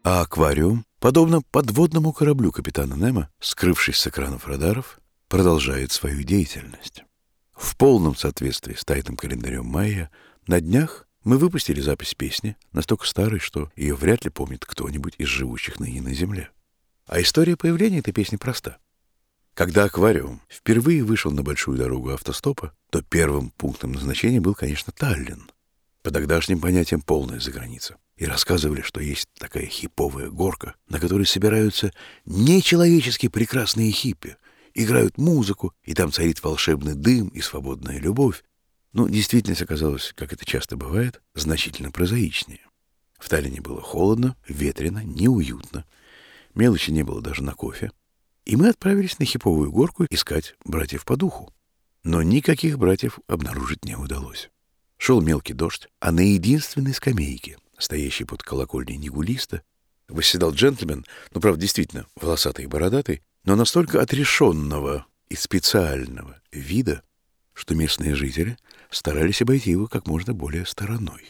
А аквариум, подобно подводному кораблю капитана Немо, скрывшись с экранов радаров, продолжает свою деятельность. В полном соответствии с тайным календарем майя на днях мы выпустили запись песни, настолько старой, что ее вряд ли помнит кто-нибудь из живущих ныне на Земле. А история появления этой песни проста. Когда аквариум впервые вышел на большую дорогу автостопа, то первым пунктом назначения был, конечно, Таллин. По тогдашним понятиям полная заграница. И рассказывали, что есть такая хиповая горка, на которой собираются нечеловечески прекрасные хиппи, играют музыку, и там царит волшебный дым и свободная любовь. Но действительность оказалась, как это часто бывает, значительно прозаичнее. В Таллине было холодно, ветрено, неуютно. Мелочи не было даже на кофе. И мы отправились на хиповую горку искать братьев по духу. Но никаких братьев обнаружить не удалось. Шел мелкий дождь, а на единственной скамейке, стоящей под колокольней Нигулиста, восседал джентльмен, правда, действительно волосатый и бородатый, но настолько отрешенного и специального вида, что местные жители старались обойти его как можно более стороной.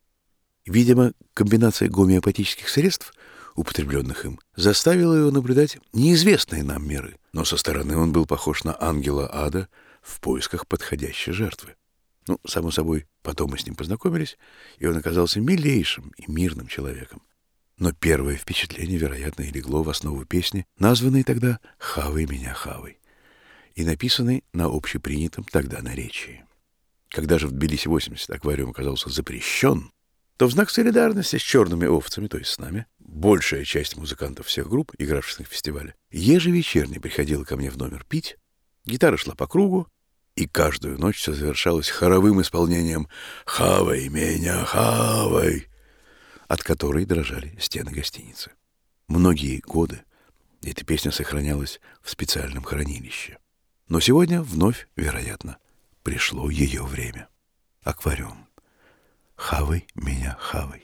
Видимо, комбинация гомеопатических средств, употребленных им, заставила его наблюдать неизвестные нам миры, но со стороны он был похож на ангела ада в поисках подходящей жертвы. Само собой, потом мы с ним познакомились, и он оказался милейшим и мирным человеком. Но первое впечатление, вероятно, и легло в основу песни, названной тогда «Хавай меня, хавай», и написанной на общепринятом тогда наречии. Когда же в Тбилиси-80 аквариум оказался запрещен, то в знак солидарности с черными овцами, то есть с нами, большая часть музыкантов всех групп, игравших на фестивале, ежевечерне приходила ко мне в номер пить, гитара шла по кругу, и каждую ночь все завершалось хоровым исполнением «Хавай меня, хавай», от которой дрожали стены гостиницы. Многие годы эта песня сохранялась в специальном хранилище. Но сегодня вновь, вероятно, пришло ее время. Аквариум. «Хавай меня, хавай».